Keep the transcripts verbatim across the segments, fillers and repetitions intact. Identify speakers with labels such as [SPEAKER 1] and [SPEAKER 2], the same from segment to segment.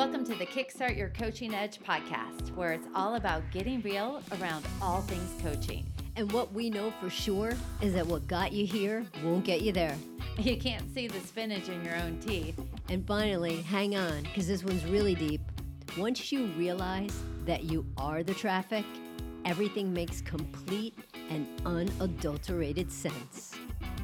[SPEAKER 1] Welcome to the Kickstart Your Coaching Edge podcast, where it's all about getting real around all things coaching.
[SPEAKER 2] And what we know for sure is that what got you here won't get you there.
[SPEAKER 1] You can't see the spinach in your own teeth.
[SPEAKER 2] And finally, hang on, because this one's really deep. Once you realize that you are the traffic, everything makes complete and unadulterated sense.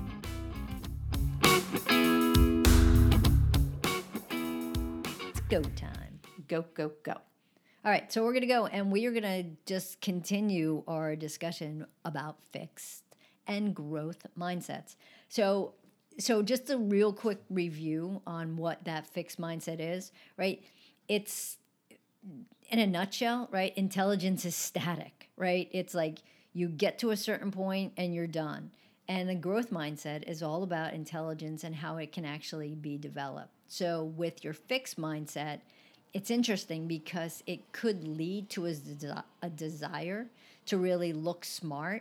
[SPEAKER 2] It's go time.
[SPEAKER 1] Go, go, go.
[SPEAKER 2] All right, so we're going to go, and we are going to just continue our discussion about fixed and growth mindsets. So, so just a real quick review on what that fixed mindset is, right? It's, in a nutshell, right, intelligence is static, right? It's like you get to a certain point and you're done. And the growth mindset is all about intelligence and how it can actually be developed. So with your fixed mindset, it's interesting because it could lead to a, desi- a desire to really look smart.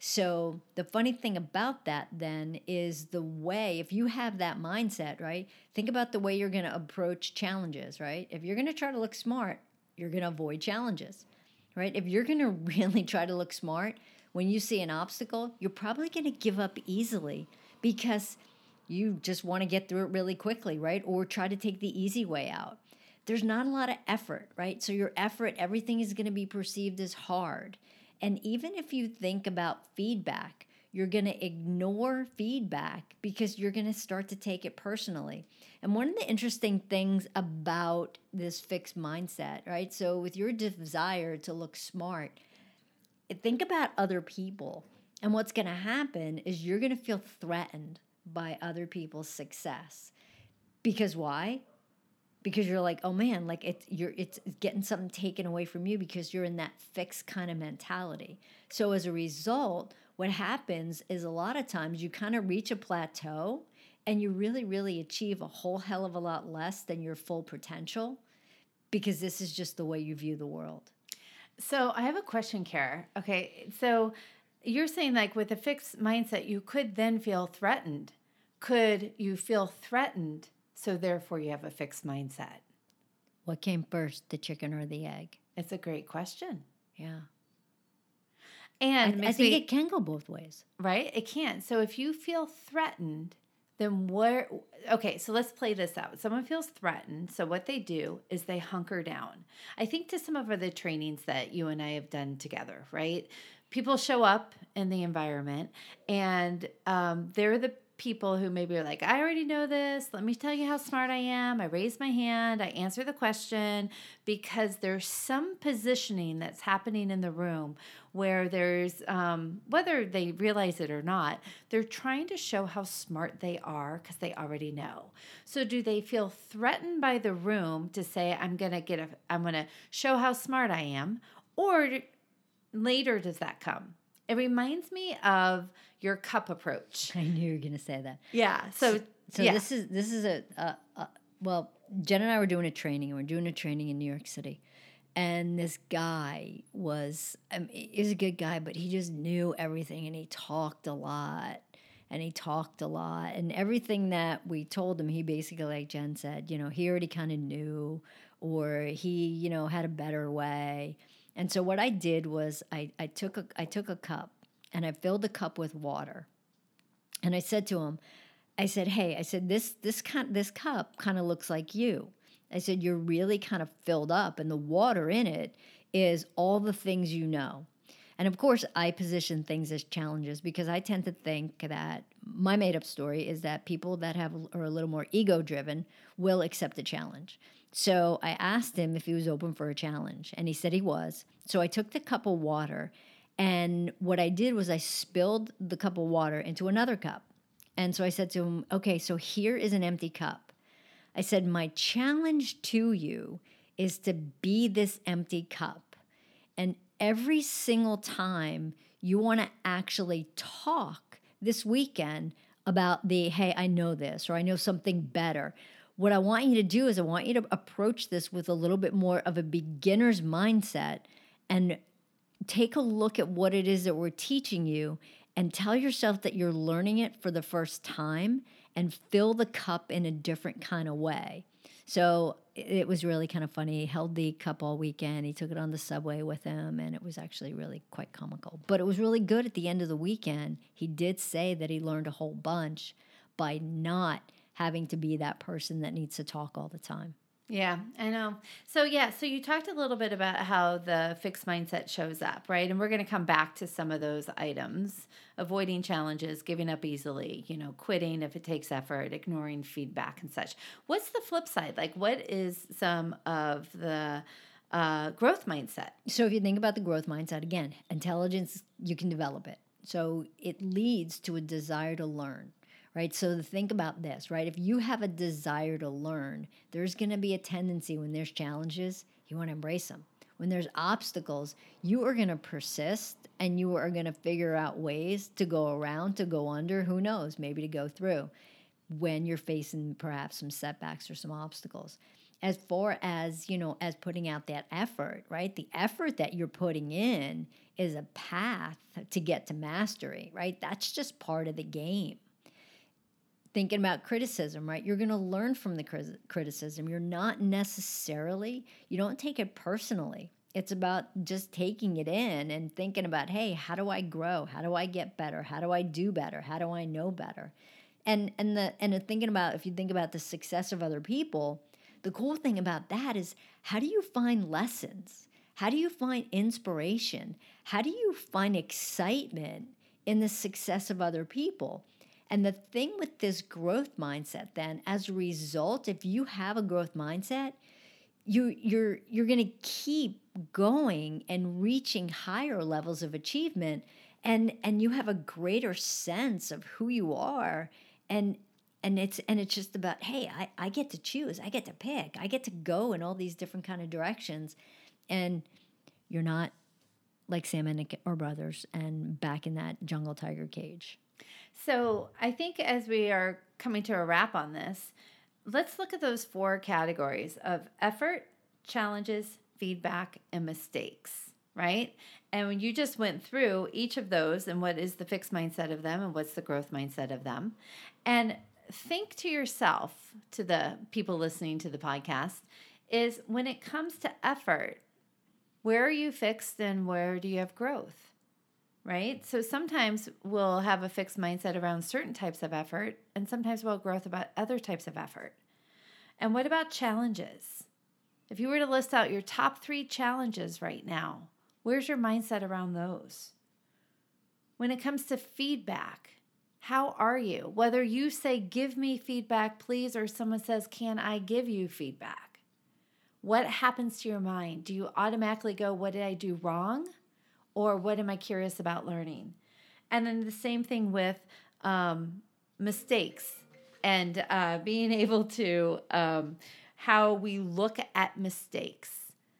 [SPEAKER 2] So the funny thing about that then is the way, if you have that mindset, right, think about the way you're going to approach challenges, right? If you're going to try to look smart, you're going to avoid challenges, right? If you're going to really try to look smart, when you see an obstacle, you're probably going to give up easily because you just want to get through it really quickly, right? Or try to take the easy way out. There's not a lot of effort, right? So your effort, everything is going to be perceived as hard. And even if you think about feedback, you're going to ignore feedback because you're going to start to take it personally. And one of the interesting things about this fixed mindset, right? So with your desire to look smart, think about other people. And what's going to happen is you're going to feel threatened by other people's success. Because why? Because you're like, oh man, like it's you're it's getting something taken away from you because you're in that fixed kind of mentality. So as a result, what happens is a lot of times you kind of reach a plateau and you really, really achieve a whole hell of a lot less than your full potential because this is just the way you view the world.
[SPEAKER 1] So I have a question, Kara. Okay, so you're saying like with a fixed mindset, you could then feel threatened. Could you feel threatened? So therefore you have a fixed mindset.
[SPEAKER 2] What came first, the chicken or the egg?
[SPEAKER 1] It's a great question.
[SPEAKER 2] Yeah.
[SPEAKER 1] And
[SPEAKER 2] I, I think me, it can go both ways.
[SPEAKER 1] Right? It can. So if you feel threatened, then where, okay, so let's play this out. Someone feels threatened. So what they do is they hunker down. I think to some of the trainings that you and I have done together, right? People show up in the environment and um, they're the people who maybe are like, I already know this. Let me tell you how smart I am. I raise my hand. I answer the question because there's some positioning that's happening in the room where there's, um, whether they realize it or not, they're trying to show how smart they are because they already know. So do they feel threatened by the room to say, I'm going to get a, I'm going to show how smart I am? Or later does that come? It reminds me of your cup approach.
[SPEAKER 2] I knew you were going to say that.
[SPEAKER 1] Yeah. So,
[SPEAKER 2] so, so
[SPEAKER 1] yeah.
[SPEAKER 2] this is this is a, a, a well, Jen and I were doing a training. And we're doing a training in New York City, and this guy was um, he was a good guy, but he just knew everything, and he talked a lot, and he talked a lot, and everything that we told him, he basically, like Jen said, you know, he already kind of knew, or he, you know, had a better way. And so what I did was I, I took a I took a cup and I filled the cup with water. And I said to him, I said, hey, I said, this this kind this cup kind of looks like you. I said, you're really kind of filled up and the water in it is all the things you know. And of course, I position things as challenges because I tend to think that my made-up story is that people that have are a little more ego-driven will accept a challenge. So I asked him if he was open for a challenge, and he said he was. So I took the cup of water, and what I did was I spilled the cup of water into another cup. And so I said to him, okay, so here is an empty cup. I said, my challenge to you is to be this empty cup. And every single time you want to actually talk this weekend about the, hey, I know this, or I know something better, what I want you to do is I want you to approach this with a little bit more of a beginner's mindset and take a look at what it is that we're teaching you and tell yourself that you're learning it for the first time and fill the cup in a different kind of way. So it was really kind of funny. He held the cup all weekend. He took it on the subway with him, and it was actually really quite comical. But it was really good at the end of the weekend. He did say that he learned a whole bunch by not having to be that person that needs to talk all the time.
[SPEAKER 1] Yeah, I know. So, yeah, so you talked a little bit about how the fixed mindset shows up, right? And we're going to come back to some of those items: avoiding challenges, giving up easily, you know, quitting if it takes effort, ignoring feedback and such. What's the flip side? Like, what is some of the uh, growth mindset?
[SPEAKER 2] So if you think about the growth mindset, again, intelligence, you can develop it. So it leads to a desire to learn. Right? So think about this, right? If you have a desire to learn, there's going to be a tendency when there's challenges, you want to embrace them. When there's obstacles, you are going to persist and you are going to figure out ways to go around, to go under, who knows, maybe to go through when you're facing perhaps some setbacks or some obstacles. As far as, you know, as putting out that effort, right? The effort that you're putting in is a path to get to mastery, right? That's just part of the game. Thinking about criticism, right? You're going to learn from the criticism. You're not necessarily, you don't take it personally. It's about just taking it in and thinking about, hey, how do I grow? How do I get better? How do I do better? How do I know better? And and the and the thinking about, if you think about the success of other people, the cool thing about that is, how do you find lessons? How do you find inspiration? How do you find excitement in the success of other people? And the thing with this growth mindset, then, as a result, if you have a growth mindset, you, you're you're going to keep going and reaching higher levels of achievement, and and you have a greater sense of who you are, and and it's and it's just about, hey, I, I get to choose, I get to pick, I get to go in all these different kind of directions, and you're not like Sam and Nick or brothers and back in that jungle tiger cage.
[SPEAKER 1] So I think as we are coming to a wrap on this, let's look at those four categories of effort, challenges, feedback, and mistakes, right? And when you just went through each of those and what is the fixed mindset of them and what's the growth mindset of them, and think to yourself, to the people listening to the podcast, is when it comes to effort, where are you fixed and where do you have growth? Right? So sometimes we'll have a fixed mindset around certain types of effort, and sometimes we'll have growth about other types of effort. And what about challenges? If you were to list out your top three challenges right now, where's your mindset around those? When it comes to feedback, how are you? Whether you say, give me feedback, please, or someone says, can I give you feedback? What happens to your mind? Do you automatically go, what did I do wrong? Or what am I curious about learning? And then the same thing with um, mistakes and uh, being able to, um, how we look at mistakes.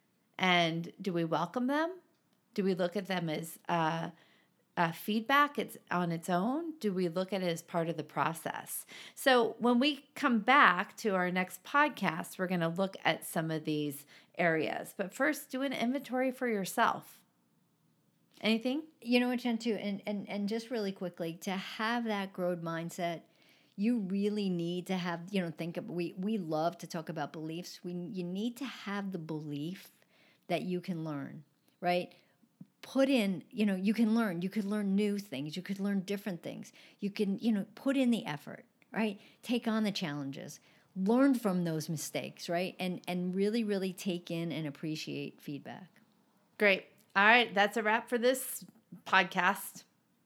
[SPEAKER 1] And do we welcome them? Do we look at them as uh, uh, feedback it's on its own? Do we look at it as part of the process? So when we come back to our next podcast, we're going to look at some of these areas. But first, do an inventory for yourself. Anything?
[SPEAKER 2] You know what, Jen, too, and, and, and just really quickly, to have that growth mindset, you really need to have, you know, think of, we, we love to talk about beliefs. We, you need to have the belief that you can learn, right? Put in, you know, you can learn. You could learn new things. You could learn different things. You can, you know, put in the effort, right? Take on the challenges. Learn from those mistakes, right? And, and really, really take in and appreciate feedback.
[SPEAKER 1] Great. All right, that's a wrap for this podcast.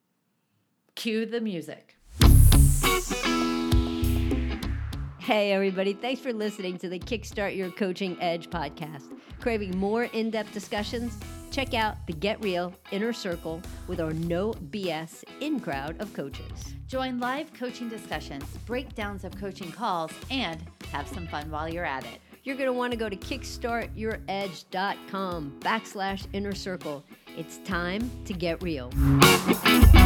[SPEAKER 1] Cue the music.
[SPEAKER 2] Hey, everybody. Thanks for listening to the Kickstart Your Coaching Edge podcast. Craving more in-depth discussions? Check out the Get Real Inner Circle with our no B S in-crowd of coaches.
[SPEAKER 1] Join live coaching discussions, breakdowns of coaching calls, and have some fun while you're at it.
[SPEAKER 2] You're going to want to go to kickstartouredge.com backslash inner circle. It's time to get real.